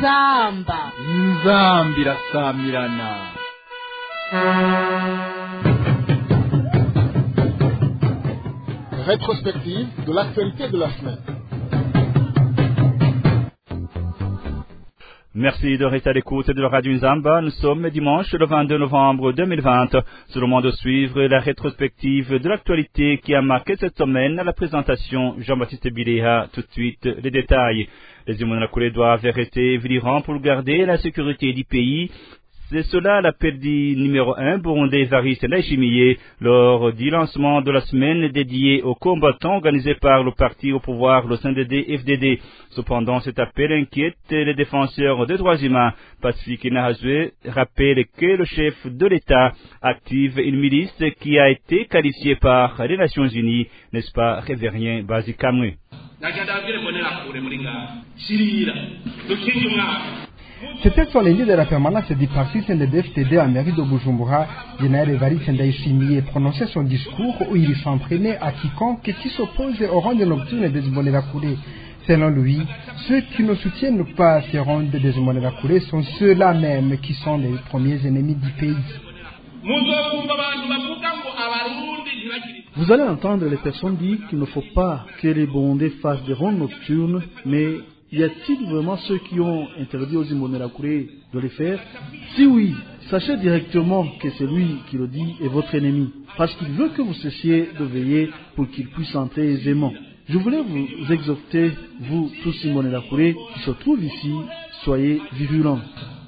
inzamba irasamirana. Rétrospective de l'actualité de la semaine. Merci de rester à l'écoute de la Radio Nzamba. Nous sommes dimanche le 22 novembre 2020. C'est le moment de suivre la rétrospective de l'actualité qui a marqué cette semaine. À la présentation, Jean-Baptiste Biléha. Tout de suite, les détails. Les Imbonerakure doivent rester vigilants pour garder la sécurité du pays. C'est cela l'appel du numéro 1 burundais Evariste Ndayishimiye lors du lancement de la semaine dédiée aux combattants organisée par le parti au pouvoir, le CNDD-FDD. Cependant, cet appel inquiète les défenseurs des droits humains. Pacifique Nahazwe rappelle que le chef de l'État active une milice qui a été qualifiée par les Nations Unies, n'est-ce pas, Révérien Bazikamwe? C'était sur l'idée de la permanence du parti CNDD-FDD à mairie de Bujumbura. Général Evariste Ndayishimiye prononçait son discours où il s'en prenait à quiconque qui s'oppose aux rondes nocturnes des Imbonerakure. Selon lui, ceux qui ne soutiennent pas ces rondes des Imbonerakure sont ceux-là même qui sont les premiers ennemis du pays. Vous allez entendre les personnes dire qu'il ne faut pas que les Burundais fassent des rondes nocturnes, mais y a-t-il vraiment ceux qui ont interdit aux Imbonerakure de les faire? Si oui, sachez directement que celui qui le dit est votre ennemi, parce qu'il veut que vous cessiez de veiller pour qu'il puisse entrer aisément. Je voulais vous exhorter, vous tous Imbonerakure qui se trouvent ici, soyez vigilants.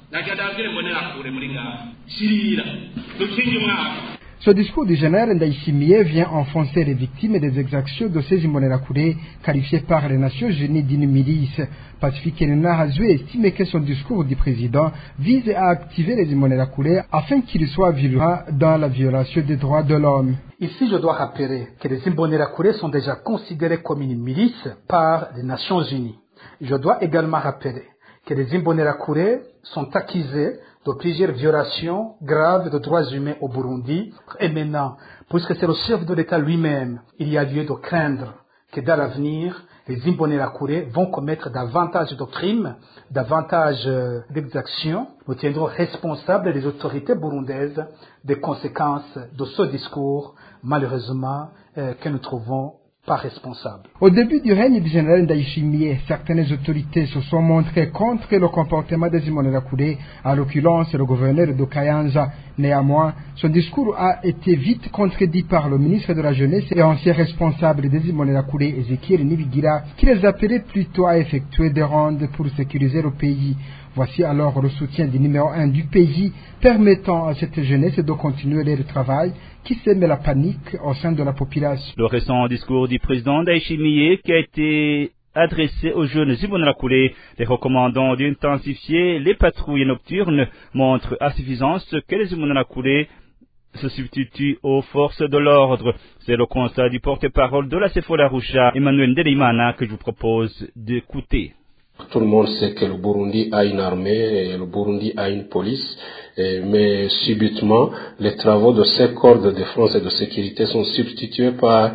Ce discours du général Ndayishimiye vient enfoncer les victimes des exactions de ces Imbonerakure qualifiés par les Nations Unies d'une milice. Pacifique Nahazwe estime que son discours du président vise à activer les Imbonerakure afin qu'ils soient vivants dans la violation des droits de l'homme. Ici, je dois rappeler que les Imbonerakure sont déjà considérés comme une milice par les Nations Unies. Je dois également rappeler que les Imbonerakure sont accusés de plusieurs violations graves de droits humains au Burundi. Et maintenant, puisque c'est le chef de l'État lui-même, il y a lieu de craindre que dans l'avenir, les Imbonerakure vont commettre davantage de crimes, davantage d'exactions. Nous tiendrons responsables les autorités burundaises des conséquences de ce discours, malheureusement, que nous trouvons pas responsable. Au début du règne du général Ndayishimiye, certaines autorités se sont montrées contre le comportement des Imbonerakure, à l'occurrence le gouverneur de Kayanza. Néanmoins, son discours a été vite contredit par le ministre de la Jeunesse et ancien responsable des Imbonerakure, Ezekiel Nibigira, qui les appelait plutôt à effectuer des rondes pour sécuriser le pays. Voici alors le soutien du numéro 1 du pays, permettant à cette jeunesse de continuer leur travail, qui sème la panique au sein de la population. Le récent discours du président Ndayishimiye qui a été adressé aux jeunes Imbonerakure, les recommandant d'intensifier les patrouilles nocturnes, montre à suffisance que les Imbonerakure se substituent aux forces de l'ordre. C'est le constat du porte-parole de la Sefola-Rusha, Emmanuel Ndereimana, que je vous propose d'écouter. Tout le monde sait que le Burundi a une armée et le Burundi a une police, mais subitement, les travaux de ces corps de défense et de sécurité sont substitués par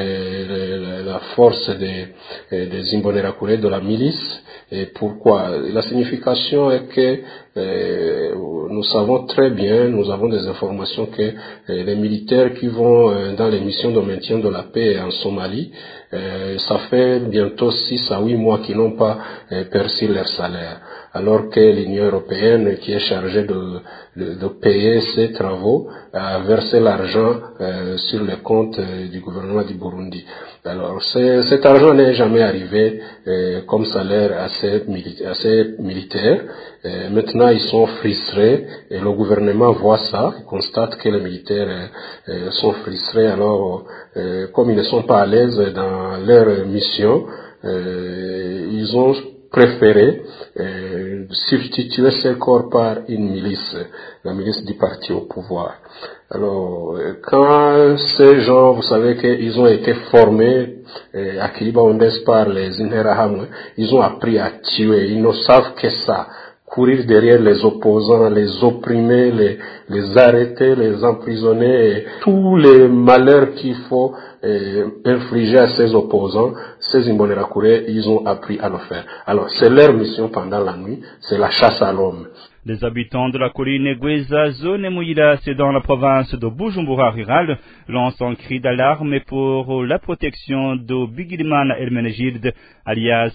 la force des Imbonerakure, de la milice. Et pourquoi? La signification est que nous savons très bien, nous avons des informations que les militaires qui vont dans les missions de maintien de la paix en Somalie, ça fait bientôt 6 à 8 mois qu'ils n'ont pas perçu leur salaire, alors que l'Union européenne, qui est chargée de payer ces travaux, a versé l'argent sur les comptes du gouvernement du Burundi. Alors cet argent n'est jamais arrivé comme salaire à ces militaires. Maintenant ils sont frustrés et le gouvernement voit ça, il constate que les militaires sont frustrés. Alors comme ils ne sont pas à l'aise dans leur mission, ils ont préféré substituer ces corps par une milice, la milice du parti au pouvoir. Alors, quand ces gens, vous savez qu'ils ont été formés à Kiliba Ondes par les Interahamwe, ils ont appris à tuer, ils ne savent que ça. courir derrière les opposants, les opprimer, les arrêter, les emprisonner, et tous les malheurs qu'il faut infliger à ces opposants, ces Imbonerakure, ils ont appris à le faire. Alors, c'est leur mission pendant la nuit, c'est la chasse à l'homme. Les habitants de la colline Gweza, zone Mouila, c'est dans la province de Bujumbura rural, lancent un cri d'alarme pour la protection de Bigilimana Hermenegilde, alias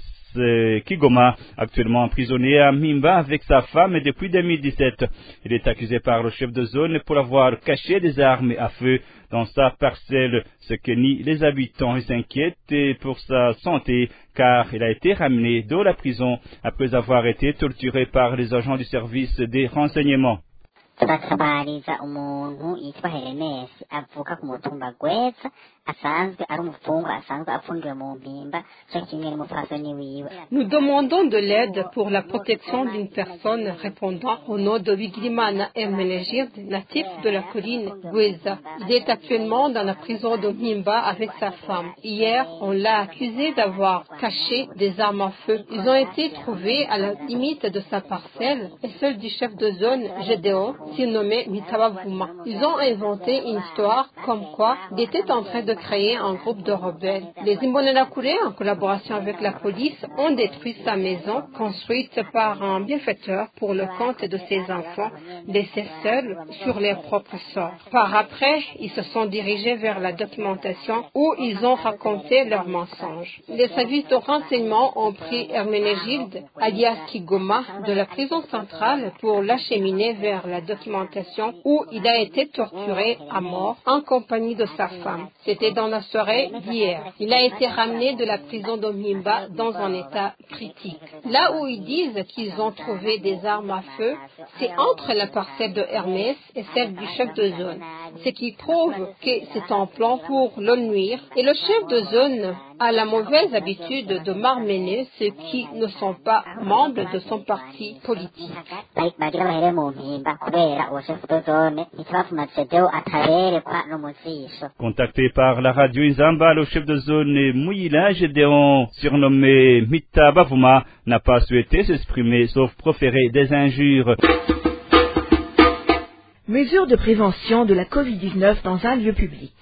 Kigoma, actuellement emprisonné à Mimba avec sa femme depuis 2017. Il est accusé par le chef de zone pour avoir caché des armes à feu dans sa parcelle, ce que nient les habitants. Ils s'inquiètent pour sa santé car il a été ramené de la prison après avoir été torturé par les agents du service des renseignements. turatabariza umuntu yitwa Hermes avuka ku mutumba Gweza asanzwe ari umufungwa asanzwe afungiwe mu mpimba cyo kimwe n'umupfasoni wiwe. Nous demandons de l'aide pour la protection d'une personne répondant au nom de Bigilimana Hermenegilde, natif de la colline Gweza. Il est actuellement dans la prison de Mpimba avec sa femme. Hier, on l'a accusé d'avoir caché des armes à feu. Ils ont été trouvés à la limite de sa parcelle et celle du chef de zone Gédéon, surnommé Mitabavuma. Ils ont inventé une histoire comme quoi il était en train de créer un groupe de rebelles. Les Imbonerakure, en collaboration avec la police, ont détruit sa maison construite par un bienfaiteur pour le compte de ses enfants, laissés seuls sur leur propre sort. Par après, ils se sont dirigés vers la documentation où ils ont raconté leurs mensonges. Les services de renseignement ont pris Hermenegilde, alias Kigoma, de la prison centrale pour l'acheminer vers la documentation où il a été torturé à mort en compagnie de sa femme. C'était dans la soirée d'hier. Il a été ramené de la prison de Mpimba dans un état critique. Là où ils disent qu'ils ont trouvé des armes à feu, c'est entre la parcelle de Hermès et celle du chef de zone, ce qui prouve que c'est un plan pour le nuire. Et le chef de zone a la mauvaise habitude de marmener ceux qui ne sont pas membres de son parti politique. Contacté par la radio Inzamba, le chef de zone Mouila Gédéon, surnommé Mita Bavuma, n'a pas souhaité s'exprimer sauf proférer des injures. Mesures de prévention de la Covid-19 dans un lieu public.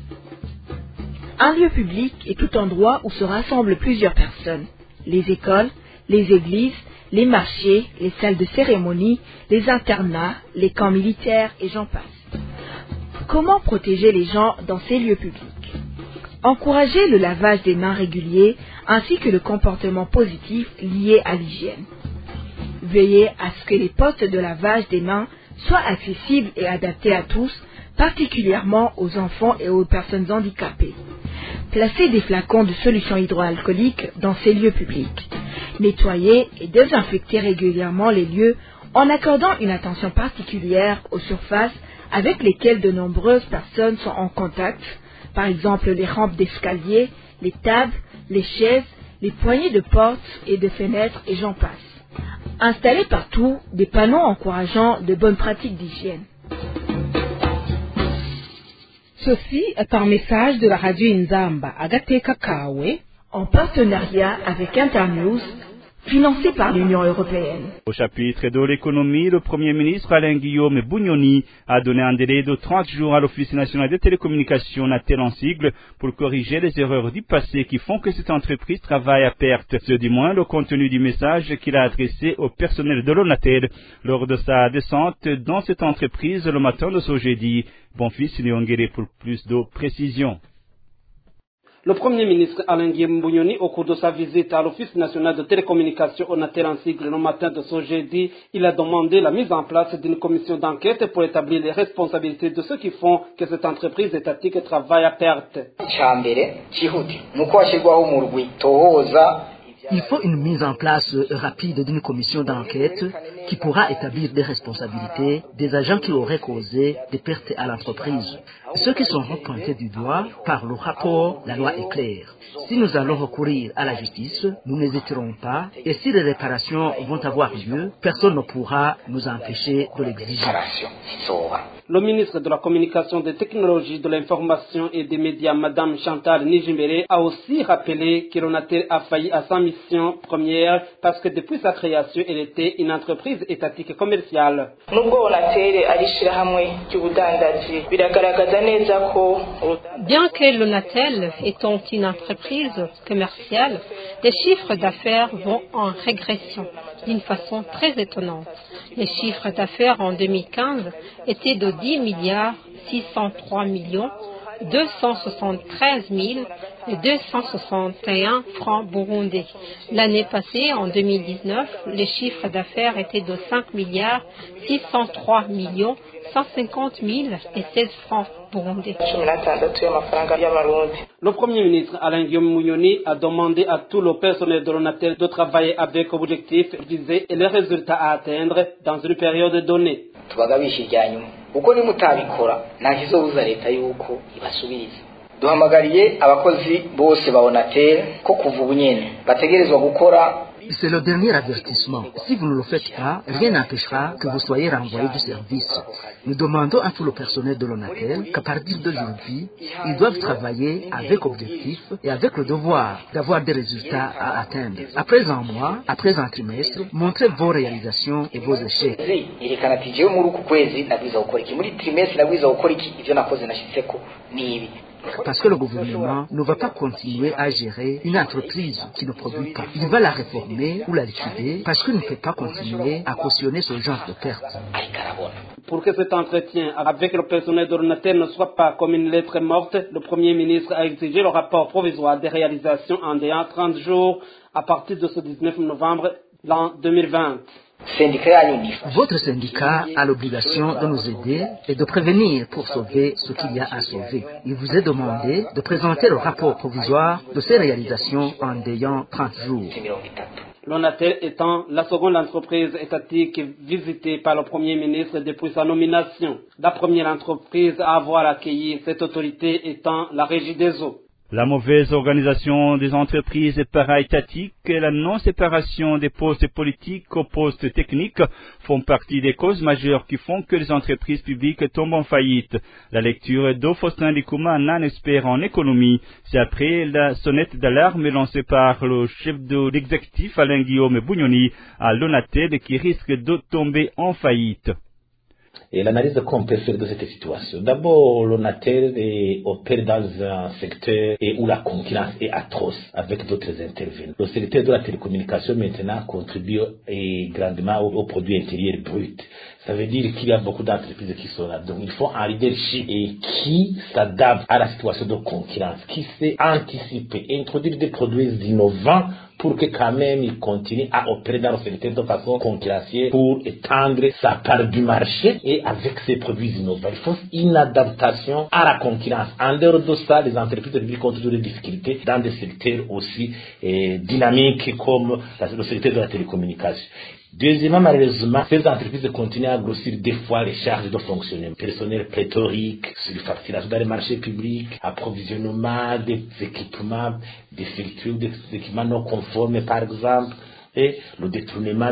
Un lieu public est tout endroit où se rassemblent plusieurs personnes. Les écoles, les églises, les marchés, les salles de cérémonie, les internats, les camps militaires et j'en passe. Comment protéger les gens dans ces lieux publics? Encourager le lavage des mains régulier ainsi que le comportement positif lié à l'hygiène. Veiller à ce que les postes de lavage des mains soient accessibles et adaptés à tous, particulièrement aux enfants et aux personnes handicapées. Placer des flacons de solutions hydroalcooliques dans ces lieux publics. Nettoyer et désinfecter régulièrement les lieux en accordant une attention particulière aux surfaces avec lesquelles de nombreuses personnes sont en contact, par exemple les rampes d'escalier, les tables, les chaises, les poignées de portes et de fenêtres et j'en passe. Installer partout des panneaux encourageant de bonnes pratiques d'hygiène. Ceci est un message de la radio Inzamba Agateka Kawe en partenariat avec Internews, financé par l'Union européenne. Au chapitre de l'économie, le Premier ministre Alain Guillaume Bunyoni a donné un délai de 30 jours à l'Office national des télécommunications Natel en sigle pour corriger les erreurs du passé qui font que cette entreprise travaille à perte. C'est du moins le contenu du message qu'il a adressé au personnel de l'Onatel lors de sa descente dans cette entreprise le matin de ce jeudi. Bonfils Léongéré pour plus de précisions. Le Premier ministre Alain Guillaume Bunyoni, au cours de sa visite à l'Office national de télécommunications Onatel en sigle le matin de ce jeudi, il a demandé la mise en place d'une commission d'enquête pour établir les responsabilités de ceux qui font que cette entreprise étatique travaille à perte. Il faut une mise en place rapide d'une commission d'enquête qui pourra établir des responsabilités des agents qui auraient causé des pertes à l'entreprise. Ceux qui sont pointés du doigt par le rapport, la loi est claire. Si nous allons recourir à la justice, nous n'hésiterons pas et si les réparations vont avoir lieu, personne ne pourra nous empêcher de l'exiger. Le ministre de la Communication, des Technologies, de l'Information et des Médias, Madame Chantal Nijimbere, a aussi rappelé que l'ONATEL a failli à sa mission première parce que depuis sa création, elle était une entreprise étatique commerciale. Bien que l'ONATEL étant une entreprise commerciale, les chiffres d'affaires vont en régression d'une façon très étonnante. Les chiffres d'affaires en 2015 étaient de 10 milliards 603 millions 273 000 et 261 francs burundais. L'année passée, en 2019, les chiffres d'affaires étaient de 5 milliards 603 millions 150 000 et 16 francs burundais. Le Premier ministre Alain Guillaume Munyoni a demandé à tout le personnel de l'ONATEL de travailler avec objectif visé et les résultats à atteindre dans une période donnée. uko nimutabikora ntakizobuza leta yuko ibasubiriza duhamagariye abakozi bose ba ONATEL ko kuva ubunyene bategerezwa gukora. C'est le dernier avertissement. Si vous ne le faites pas, rien n'empêchera que vous soyez renvoyé du service. Nous demandons à tout le personnel de l'ONATEL qu'à partir d'aujourd'hui, ils doivent travailler avec objectif et avec le devoir d'avoir des résultats à atteindre. Après un mois, après un trimestre, montrez vos réalisations et vos échecs. Parce que le gouvernement ne va pas continuer à gérer une entreprise qui ne produit pas. Il va la réformer ou la liquider parce qu'il ne peut pas continuer à cautionner ce genre de pertes. Pour que cet entretien avec le personnel de l'ONATEL ne soit pas comme une lettre morte, le Premier ministre a exigé le rapport provisoire des réalisations en délai 30 jours à partir de ce 19 novembre l'an 2020. Votre syndicat a l'obligation de nous aider et de prévenir pour sauver ce qu'il y a à sauver. Il vous est demandé de présenter le rapport provisoire de ces réalisations en déant 30 jours. L'ONATEL étant la seconde entreprise étatique visitée par le Premier ministre depuis sa nomination. La première entreprise à avoir accueilli cette autorité étant la Régie des eaux. La mauvaise organisation des entreprises para-étatiques et la non-séparation des postes politiques aux postes techniques font partie des causes majeures qui font que les entreprises publiques tombent en faillite. La lecture d'Aufostin Likouma, un expert en économie, c'est après la sonnette d'alarme lancée par le chef de l'exécutif Alain Guillaume Bunyoni à l'ONATEL qui risque de tomber en faillite. Et l'analyse qu'on peut faire de cette situation. D'abord, l'ONATEL opère dans un secteur où la concurrence est atroce avec d'autres intervenants. Le secteur de la télécommunication maintenant contribue grandement au produit intérieur brut. Ça veut dire qu'il y a beaucoup d'entreprises qui sont là. Donc, il faut un leadership qui s'adapte à la situation de concurrence, qui sait anticiper, introduire des produits innovants pour que quand même il continue à opérer dans le secteur de façon concurrentielle pour étendre sa part du marché et avec ses produits innovants. Il faut une adaptation à la concurrence. En dehors de ça, les entreprises publiques ont toujours des difficultés dans des secteurs aussi dynamiques comme le secteur de la télécommunication. Deuxièmement, malheureusement, ces entreprises continuent à grossir des fois les charges de fonctionnement. Personnel pléthorique, surfacturation dans les marchés publics, approvisionnement des équipements, des filtres, des équipements non conformes par exemple, et le détournement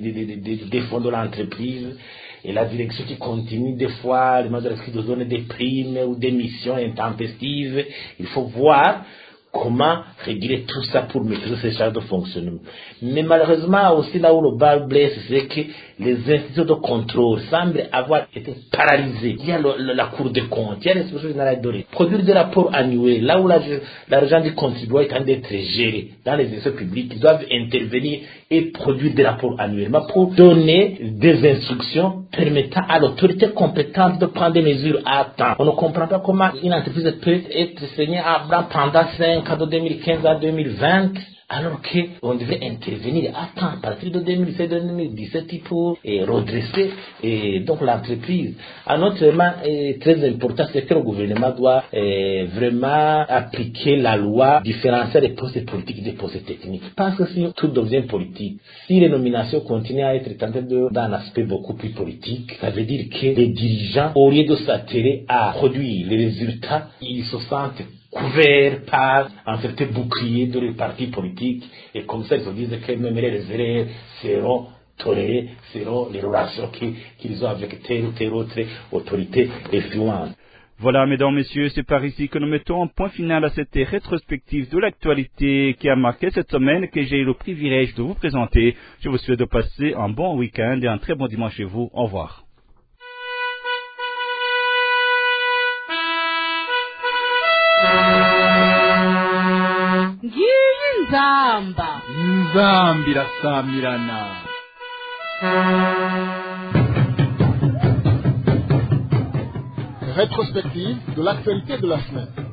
des fonds de l'entreprise. Et la direction qui continue des fois, les mandats qui donnent des primes ou des missions intempestives. Il faut voir comment réguler tout ça pour maîtriser ces charges de fonctionnement. Mais malheureusement aussi là où le bas blesse, c'est que les institutions de contrôle semblent avoir été paralysées. Il y a la Cour des comptes, il y a les institutions générales de l'État. Produire des rapports annuels, là où l'argent du contribuable est en train d'être géré dans les institutions publiques, ils doivent intervenir et produire des rapports annuellement pour donner des instructions permettant à l'autorité compétente de prendre des mesures à temps. On ne comprend pas comment une entreprise peut être saignée à blanc pendant 5 ans de 2015 à 2020. Alors qu'on devait intervenir à temps, à partir de 2016-2017 pour redresser donc l'entreprise. Un autre élément très important, c'est que le gouvernement doit vraiment appliquer la loi différenciant les postes politiques et des postes techniques. Parce que si tout devient politique, si les nominations continuent à être tentées d'un aspect beaucoup plus politique, ça veut dire que les dirigeants, au lieu de s'attirer à produire les résultats, ils se sentent couverts par un certain bouclier de les partis politiques et comme ça ils se disent que même les erreurs seront tolérer selon les relations qu'ils ont avec telle ou telle autre autorité influente. Voilà, mesdames, messieurs, c'est par ici que nous mettons un point final à cette rétrospective de l'actualité qui a marqué cette semaine que j'ai eu le privilège de vous présenter. Je vous souhaite de passer un bon week-end et un très bon dimanche chez vous. Au revoir. Nzambi rasamirana. Rétrospective de l'actualité de la semaine.